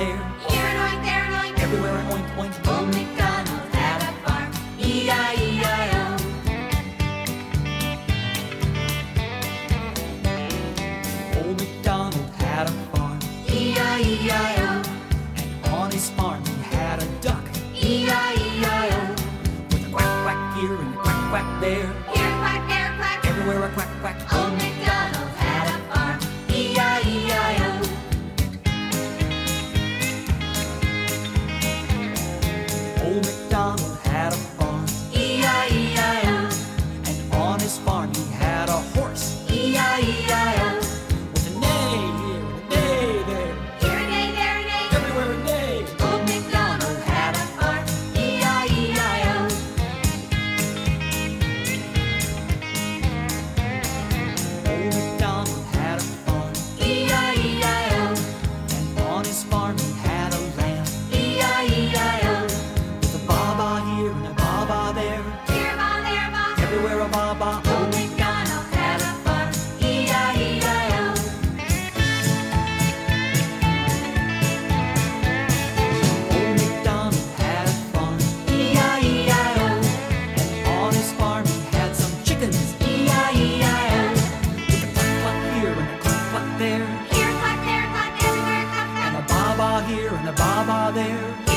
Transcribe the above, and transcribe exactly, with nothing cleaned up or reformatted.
there. Here an oink, there an oink. Everywhere an oink, oink. Old MacDonald had a farm. E I E I O. Old MacDonald had a farm. E I E I O. And on his farm he had a duck. E I E I O. With a quack, quack here and a quack, quack there. Here a quack, there a quack. Everywhere a quack, quack. Old MacDonald had a farm. E I E I O. Old MacDonald had a farm. E I E I O. And on his farm he had a horse. E I E I O. With a neigh here and a neigh there. Here a neigh, there a neigh. Everywhere a neigh. Old MacDonald had a farm. E I E I O. Old MacDonald had a farm. E I E I O. And on his farm he had a lamb. E I E I O. With a baba here and a baba there. Here a ba, there a ba. Everywhere a baba. Old MacDonald had a farm. E I E I O. Old MacDonald had a farm. E I E I O. And on his farm he had some chickens. E I E I O. With a cluck cluck here and a cluck cluck there. Here a quack, there a quack. Everywhere a quack, And quack. a baba here and a baba there.